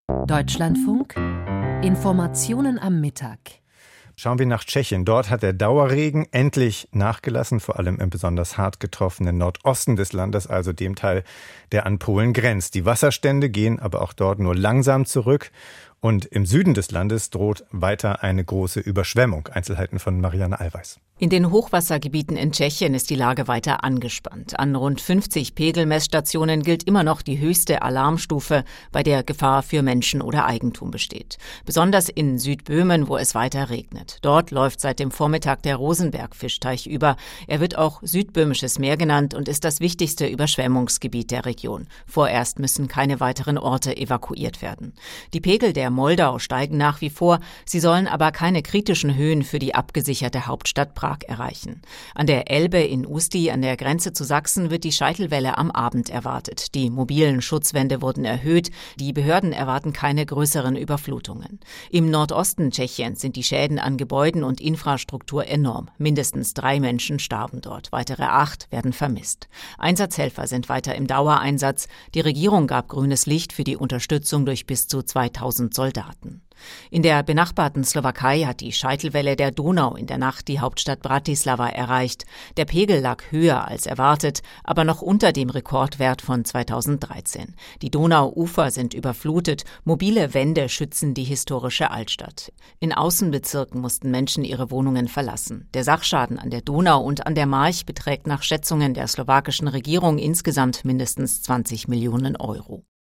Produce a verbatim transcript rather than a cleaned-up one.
Deutschlandfunk. Informationen am Mittag. Schauen wir nach Tschechien. Dort hat der Dauerregen endlich nachgelassen, vor allem im besonders hart getroffenen Nordosten des Landes, also dem Teil, der an Polen grenzt. Die Wasserstände gehen aber auch dort nur langsam zurück. Und im Süden des Landes droht weiter eine große Überschwemmung. Einzelheiten von Marianne Allweis. In den Hochwassergebieten in Tschechien ist die Lage weiter angespannt. An rund fünfzig Pegelmessstationen gilt immer noch die höchste Alarmstufe, bei der Gefahr für Menschen oder Eigentum besteht. Besonders in Südböhmen, wo es weiter regnet. Dort läuft seit dem Vormittag der Rosenberg-Fischteich über. Er wird auch Südböhmisches Meer genannt und ist das wichtigste Überschwemmungsgebiet der Region. Vorerst müssen keine weiteren Orte evakuiert werden. Die Pegel der Moldau steigen nach wie vor. Sie sollen aber keine kritischen Höhen für die abgesicherte Hauptstadt Prag erreichen. An der Elbe in Ústí an der Grenze zu Sachsen wird die Scheitelwelle am Abend erwartet. Die mobilen Schutzwände wurden erhöht. Die Behörden erwarten keine größeren Überflutungen. Im Nordosten Tschechiens sind die Schäden an Gebäuden und Infrastruktur enorm. Mindestens drei Menschen starben dort. Weitere acht werden vermisst. Einsatzhelfer sind weiter im Dauereinsatz. Die Regierung gab grünes Licht für die Unterstützung durch bis zu zweitausend Soldaten. In der benachbarten Slowakei hat die Scheitelwelle der Donau in der Nacht die Hauptstadt Bratislava erreicht. Der Pegel lag höher als erwartet, aber noch unter dem Rekordwert von zweitausenddreizehn. Die Donauufer sind überflutet, mobile Wände schützen die historische Altstadt. In Außenbezirken mussten Menschen ihre Wohnungen verlassen. Der Sachschaden an der Donau und an der March beträgt nach Schätzungen der slowakischen Regierung insgesamt mindestens zwanzig Millionen Euro.